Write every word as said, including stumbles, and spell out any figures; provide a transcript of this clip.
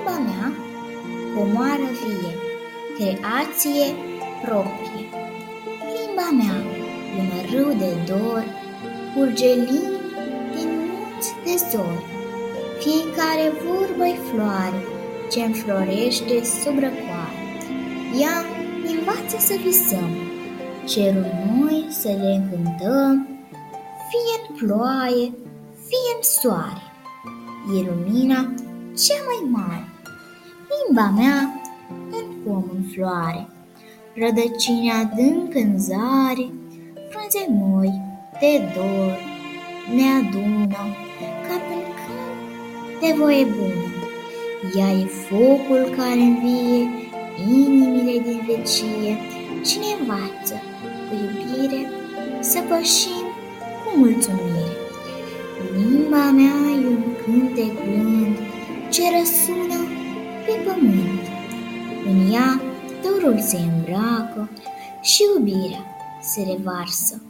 Limba mea, comoară vie, creație proprie. Limba mea, un râu de dor, curge lin din munți de zori. Fiecare vorbă-i floare ce înflorește sub răcoare. Ea învață să visăm, cerul noi să le încântăm, fie-n ploaie, fie-n soare. E lumina cea mai mare. Limba mea în pom în floare, rădăcini adânc în zare, frunze moi de dor ne adună ca până când de voie bună. Ea e focul care învie inimile din vecie și ne învață cu iubire să pășim cu mulțumire. Limba mea e un cântec blând ce răsună pe pământ. În ea dorul se îmbracă și iubirea se revarsă.